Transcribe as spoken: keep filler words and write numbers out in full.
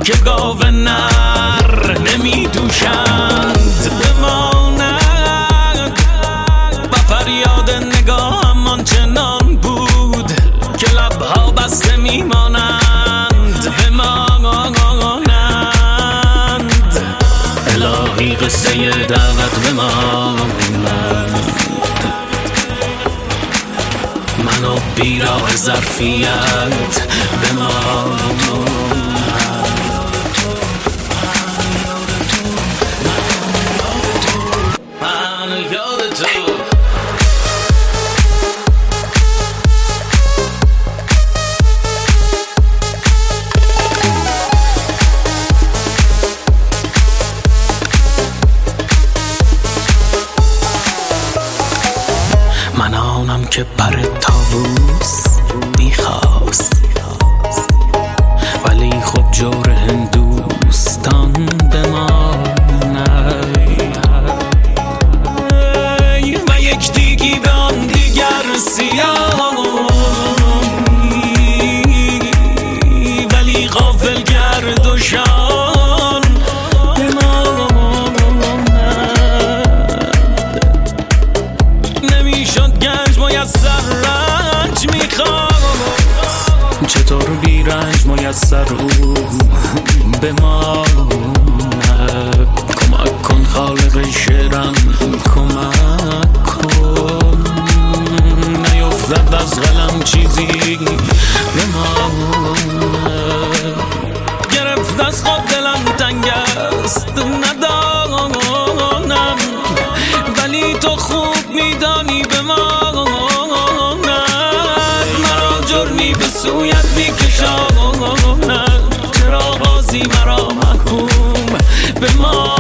که گاو نر نمی دوشند بماند و فریاد نگاهم آنچنان بود که لبها بسته میمانند بمانند. الهی قصه دعوت بماند، منو بیراه ظرفیت بماند. من آنم که پر طاووس میخواست ولی خب جور هندوستان بماند و یک دیگی به آن دیگر سیاه ولی غافل گرد و شان میسر رنج میخواست، چطور بی رنج میسر او به ما کمک کن خالق شعرم کمک کن نیفتد از قلم چیزی به ما گرفت از خود دلم تنگ است ندانم ولی تو خوب میدانی به ما جرمی به سویت میکشاند چرا بازی مرا محکوم به ما